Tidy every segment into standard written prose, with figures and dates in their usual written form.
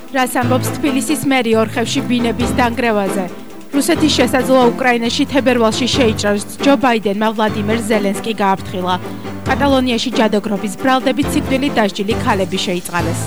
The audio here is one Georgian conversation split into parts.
რას ამბობს თბილისის მერი ორხევში ბინების დანგრევაზე? რუსეთის შესაძლოა უკრაინაში თებერვალში შეიჭრას ჯო ბაიდენმა ვლადიმერ ზელენსკი გააფრთხილა. კატალონიაში ჯადოქრობის ბრალდებით სიკვდილით დასჯილი ქალები შეიწყალეს.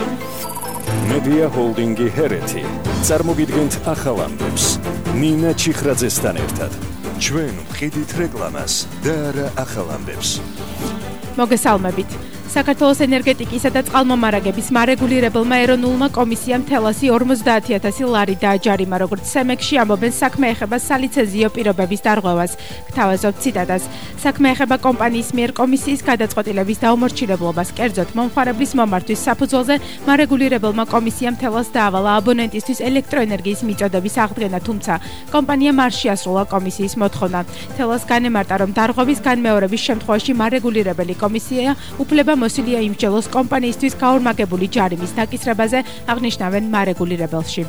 მედია ჰოლდინგი ჰერეთი წარმოგიდგენთ ახალ ამბებს. ნინა ჩიხრაძესთან ერთად ჩვენ ვხედით რეკლამას და არა ახალ ამბებს. მოგესალმებით. საქართველოს ენერგეტიკისა და წყალმომარაგების მარეგულირებელმა ეროვნულმა კომისიამ თელასი 50,000 ლარი დააჯარიმა, როგორც სემექსში ამბობენ საქმე ეხება სალიცენზიო პირობების დარღვევას. გთავაზობთ ციტატას. საქმე ეხება კომპანიის მიერ კომისიის გადაწყვეტილების დაუმორჩილებლობას. კერძოდ, მომხმარებლის მომართვის საფუძველზე მარეგულირებელმა კომისიამ თელას დაავალა აბონენტისთვის ელექტროენერგიის მიწოდების აღდგენა, თუმცა კომპანიამ არ შეასრულა კომისიის მოთხოვნა. თელას განემარტა, რომ დარღვევის განმეორების შემთხვევაში მარეგულირებელი კომისია უფლება მოსილია იმსჯელოს კომპანიისთვის გაორმაგებული ჯარიმის დაკისრებაზე, აღნიშნავენ მარეგულირებელში.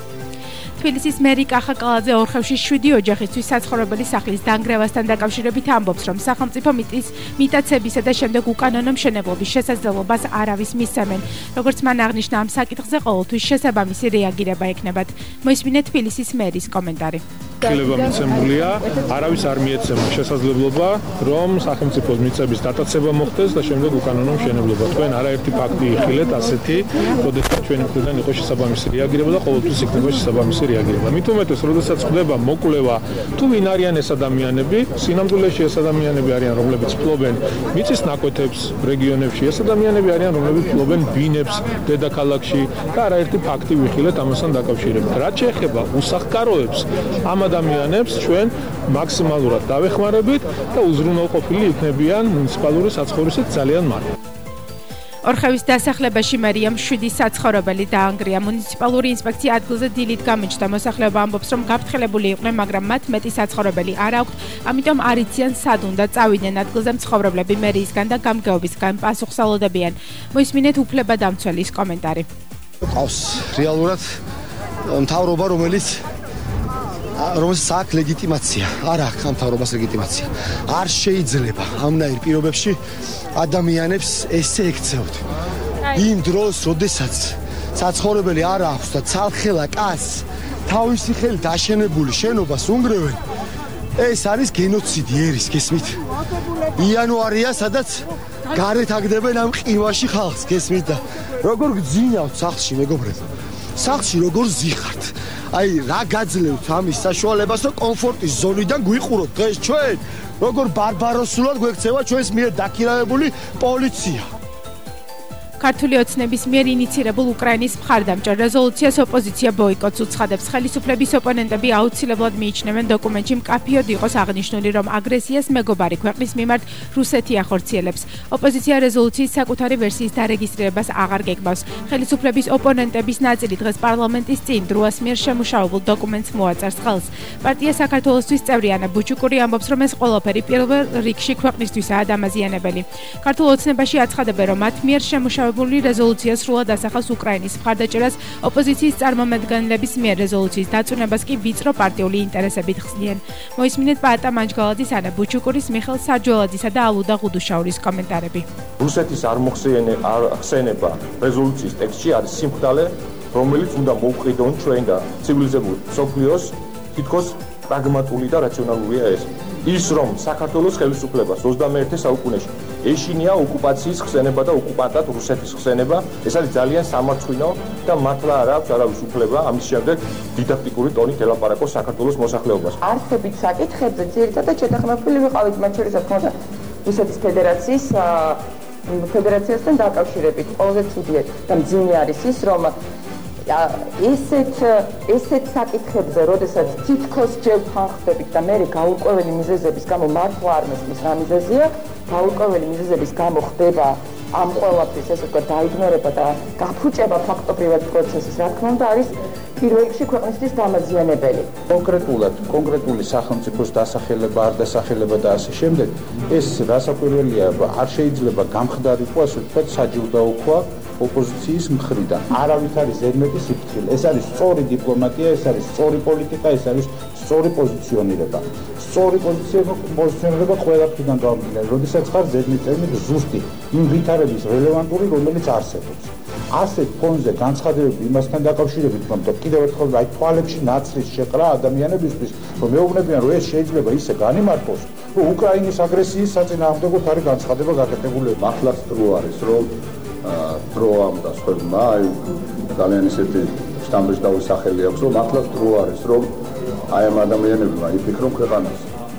თბილისის მერი კახა კალაძე ორხევში 7 ოჯახისთვის საცხოვრებელი სახლის დანგრევასთან დაკავშირებით ამბობს, რომ სახელმწიფო მიტაცებისა და შემდეგ უკანონო მშენებლობის შესაძლებლობას არავის მისცემენ. როგორც მან აღნიშნა, ამ საკითხზე ყოველთვის შესაბამისი რეაგირება ექნებათ. მოისმინეთ თბილისის მერის კომენტარი. ხილება მიცემულია, არავის არ მიეცემა შესაძლებლობა, რომ სახელმწიფოს მიწების დატაცება მოხდეს და შემდეგ უკანონო მშენებლობა. თქვენ არაერთი ფაქტი იხილეთ ასეთი, როდესაც ჩვენი მხრიდან იყო შესაბამისი რეაგირება და ყოველთვის იქნება შესაბამისი რეაგირება. მით უმეტეს, როდესაც ხდება მოკვლევა, თუ ვინ არიან ეს ადამიანები, სინამდვილეში ეს ადამიანები არიან, რომლებიც ფლობენ მიწის ნაკვეთებს რეგიონებში, ეს ადამიანები არიან, რომლებიც ფლობენ ბინებს დედაქალაქში და არაერთი ფაქტი ვიხილეთ ამასთან დაკავშირებით. რაც შეეხება უსახკაროებს, ამ ადამიანებს ჩვენ მაქსიმალურად დავეხმარებით და უზრუნველყოფილი იქნებიან მუნიციპალური საცხოვრისით ძალიან მალე. ორხევის დასახლებაში მერიამ 7 საცხოვრებელი დაანგრია. მუნიციპალური ინსპექცია ადგილზე დილით გამოჩნდა. მოსახლეობა ამბობს, რომ გაფრთხილებული იყვნენ, მაგრამ მათ მეტი საცხოვრებელი არ აქვთ, ამიტომ არ იციან სად უნდა წავიდნენ. ადგილზე მცხოვრებლები მერიისგან და გამგეობისგან პასუხსალოდებიან. მოისმინეთ უფლებადამცველის კომენტარი. ყავს რეალურად მთავრობა, რომელიც აქვს ლეგიტიმაცია, არ აქვს მთავრობას ლეგიტიმაცია. არ შეიძლება ამნაირ პირობებში ადამიანებს ესე ექცეოთ. იმ დროს, როდესაც საცხოვრებელი არ აქვს და ცალხელა კაცს თავისი ხელით აშენებული შენობას უნგრევენ, ეს არის გენოციდი ერის, გესმით? იანვარია, სადაც გარეთ აგდებენ ამ ყივაში ხალხს, გესმით? და როგორ გძინავთ სახლში, მეგობრებო? სახლში როგორ ზიხართ? აი რა გაძლევთ ამის საშუალებას, რომ კომფორტის ზონიდან გვიყუროთ დღეს ჩვენ? როგორ ბარბაროსულად გვექცევა ჩვენს მიერ დაქირავებული პოლიცია? ქართული ოცნების მიერ ინიცირებულ უკრაინის მხარდამჭერ რეზოლუციას ოპოზიცია ბოიკოტს უცხადებს. ხელისუფლების ოპონენტები აუცილებლად მიიჩნევენ დოკუმენტში მკაფიოდ იყოს აღნიშნული, რომ აგრესიას მეგობარი ქვეყნის მიმართ რუსეთი ახორციელებს. ოპოზიცია რეზოლუციის საკუთარი ვერსიის დარეგისტრირებას აღარ გეგმავს. ხელისუფლების ოპონენტების ნაწილი დღეს პარლამენტის წინ დროას მიერ შემუშავებულ დოკუმენტს მოაწერს ხელს. პარტია საქართველოსთვის წევრი ანა ბუჩუკური ამბობს, რომ ეს ყველაფერი პირველ რიგში ქვეყნისთვისაა დამაზიანებელი. ქართულ ოცნებაში აცხადებენ, რომ მათ მიერ შემუშავებული რეზოლუცია სრულად ასახავს უკრაინის მხარდაჭერას, ოპოზიციის წარმომადგენლების მიერ რეზოლუციის დაწუნებას კი ვიწრო პარტიული ინტერესებით ხსნიან. მოისმინეთ პაატა მანჯგალაძის, ანა ბუჩუკურის, მიხელ სარჯოლაძისა და ალუდა ღუდუშაურის კომენტარები. რუსეთის არ ხსენება რეზოლუციის ტექსტში არის სიმხდალე, რომელიც უნდა მოუყიდონ ჩვენ და ცივილიზებულ მსოფლიოს თითქოს პრაგმატული და რაციონალურია ეს. ის რომ საქართველოს ხელისუფლებას 21 საუკუნეში ეშინია ოკუპაციის ხსენება და ოკუპანტად რუსეთის ხსენება, ეს არის ძალიან სამარცხვინო და მართლა არ აქვს არავის უფლება ამის შემდეგ დიდაქტიკური ტონით ელაპარაკოს საქართველოს მოსახლეობას. არსებით საკითხებზე ძირითადად შეთანხმებული ვიყავით, მათ შორის თქმა უნდა რუსეთის ფედერაციასთან დაკავშირებით. ყველაზე ცუდია და მძიმე არის ის, რომ ესეთ საკითხებზე, როდესაც თითქოს ჯერ თანხდებით და მე გაურკვეველი მიზეზების გამო მართლა არ მესმის რა მიზეზია, გაურკვეველი მიზეზების გამო ხდება ამ ყველაფრის ესე ვთქვათ დაიგნორება და გაფუჭება ფაქტობრივად პროცესის, რა თქმა უნდა არის პირველ რიგში ქვეყნისთვის დამაზიანებელი. კონკრეტული სახელმწიფოს დასახელება, არ დასახელება და ასე შემდეგ, ეს რასაკვირველია, არ შეიძლება გამხდარიყო, ასე ვთქვათ, საჯილდაოქვა ოპოზიციის მხრიდან. არავითარი ზედმეტი სიფრთხილე. ეს არის სწორი დიპლომატია, ეს არის სწორი პოლიტიკა, ეს არის სწორი პოზიციონირება. სწორი პოზიციონირება ყველაფრიდან გამომდინარე, როდესაც ხარ ზედმეტწევნით ზუსტი იმ ვითარების რელევანტური, რომელიც არსებობს. ასეთ ფონზე განცხადებები იმასთან დაკავშირებით, რომ კიდევ ერთხელ აი თვალებში ნაცრის შეყრა ადამიანებისთვის, რომ მეუბნებიან, რომ ეს შეიძლება ისე განიმართოს, რომ უკრაინის აგრესიის საწინააღმდეგოდ არის განცხადება გაკეთებული. მართლაც დრო არის, რომ დრო ამ დასხებმა, აი ძალიან ისეთი შთამბეჭდავი სახელი აქვს, რომ მართლაც დრო არის, რომ აი ამ ადამიანებმა იფიქრონ ქვეყანას.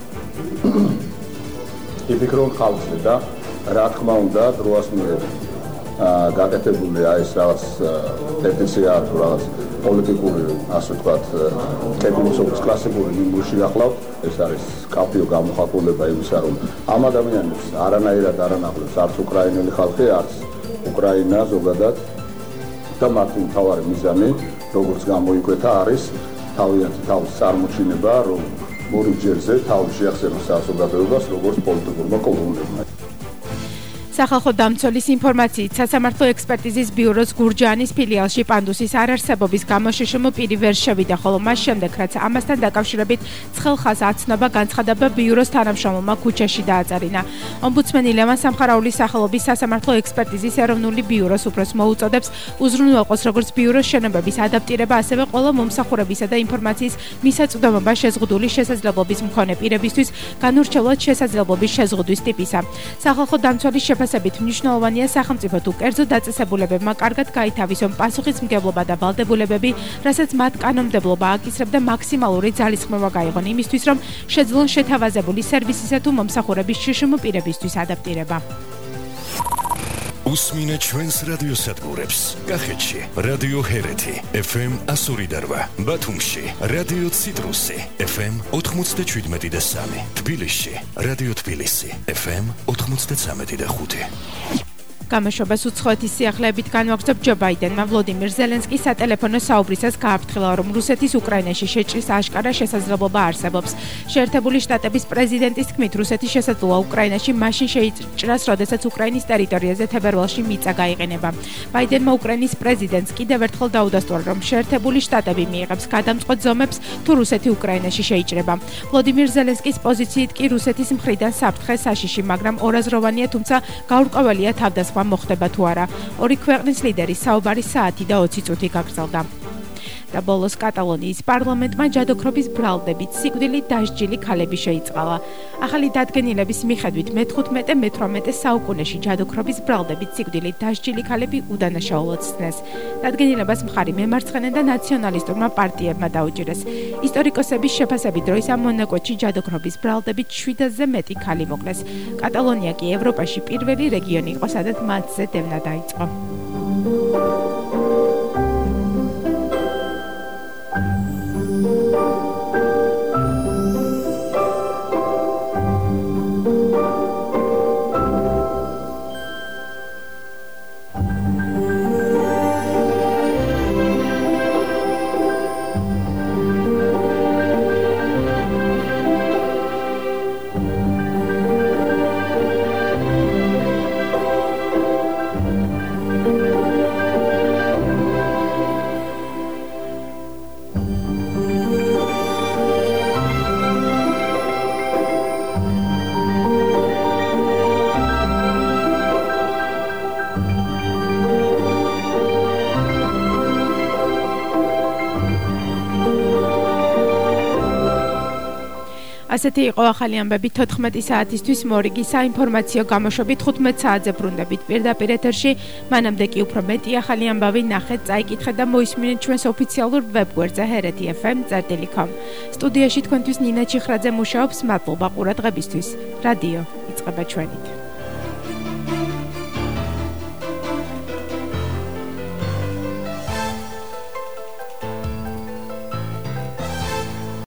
იფიქრონ ხალხზე და რა თქმა უნდა, დროას მიერ გაკეთებული ეს რაღაც პეტიცია თუ რაღაც პოლიტიკური, ასე ვთქვათ, კეთილმოსობის კლასიკური ნიმუში ახლავთ, ეს არის კაფიო გამოხატულება იმისა, რომ ამ ადამიანებს არანაირად არ ანახულებს არც უკრაინელი ხალხი, არც უკრაინა ზოგადად და მათი მთავარი მიზანი, როგორც გამოიკვეთა, არის თავიანთი თავის წარმოჩინება, რომ მორი ჯერზე თავის შეახსენოს საზოგადოებას, როგორც პოლიტიკურმა კოლონიებმა. სახალხო დამცველის ინფორმაციით, სასამართლო ექსპერტიზის ბიუროს გურჯაანის ფილიალში პანდუსის არარსებობის გამო შშმ პირი ვერ შევიდა, ხოლო მას შემდეგ, რაც ამასთან დაკავშირებით ცხელხას აცნობა განცხადება ბიუროს თანამშრომელმა ქუჩაში დააწერინა. ომბუდსმენი ლევან სამხარაულის სახელობის სასამართლო ექსპერტიზის ეროვნული ბიუროს უფროს მოუწოდებს უზრუნველყოს როგორც ბიუროს შენობების ადაპტირება, ასევე ყველა მომსახურებისა და ინფორმაციის მისაწვდომობა შეზღუდული შესაძლებლობის მქონე პირებისთვის განურჩევლად შესაძლებლობის შეზღუდვის ტიპისა. სახალხო დამცველის შეფასებით მნიშვნელოვანია სახელმწიფო თუ კერძო დაწესებულებებმა კარგად გაითავისონ პასუხისმგებლობა და ვალდებულებები, რასაც მათ კანონმდებლობა აკისრებდა მაქსიმალური ძალისხმევა გაიღონ იმისთვის, რომ შეძლონ შეთავაზებული სერვისისა თუ მომსახურების შშმ პირებისთვის ადაპტირება. უსმინეთ ჩვენს რადიოსადგურებს. კახეთში რადიო ჰერეთი FM 102.8, ბათუმში რადიო ციტრუსი FM 97.3, თბილისში რადიო თბილისი FM 93.5. გამოშვებას უცხოეთის სიახლეებით განვაგრძობ ჯო ბაიდენმა ვლოდიმირ ზელენსკის სატელეფონო საუბრისას გააფრთხილა, რომ რუსეთის უკრაინაში შეჭრის აშკარა შესაძლებლობა არსებობს. შეერთებული შტატების პრეზიდენტის თქმით, რუსეთის შესაძლოა უკრაინაში მაშინ შეიჭრას, როდესაც უკრაინის ტერიტორიაზე თებერვალში მიწა გაიყენება. ბაიდენმა უკრაინის პრეზიდენტს კიდევ ერთხელ დაუდასტურა, რომ შეერთებული შტატები მიიღებს გადამწყვეტ ზომებს, თუ რუსეთი უკრაინაში შეიჭრება. ვლოდიმირ ზელენსკის პოზიციით კი რუსეთის მხრიდან საფრთხე საშიში, მაგრამ ორაზროვანია, თუმცა გაურკვეველია თავდასხმა მოხდება თუ არა. ორი ქვეყნის ლიდერის საუბარი საათი და 20 წუთი გაგრძელდა. და ბოლოს კატალონიის პარლამენტმა ჯადოქრობის ბრალდებით სიკვდილით დასჯილი ქალები შეიწყალა. ახალი დადგენილების მიხედვით მე-15-მე-18 საუკუნეში ჯადოქრობის ბრალდებით სიკვდილით დასჯილი ქალები უდანაშაულოდ სცნეს. დადგენილებას მხარი მემარცხენე და ნაციონალისტურმა პარტიებმა დაუჭირეს. ისტორიკოსების შეფასებით დროის ამ მონაკვეთში ჯადოქრობის ბრალდებით 700-ზე მეტი ქალი მოკლეს. კატალონია კი ევროპაში პირველი რეგიონი იყო, სადაც მათზე დევნა დაიწყო. ასეთი იყო ახალი ამბები 14 საათისთვის მორიგი საინფორმაციო გამოშვებით 15 საათზე ბრუნდებით პირდაპირ ეთერში. მანამდე კი უფრო მეტი ახალი ამბავი ნახეთ, წაიკითხეთ და მოისმინეთ ჩვენს ოფიციალურ ვებგვერდზე hereti.fm.com. სტუდიაში თქვენთვის ნინა ჩიხრაძე მუშაობს. მადლობა ყურადღებისთვის. რადიო იწყება ჩვენით.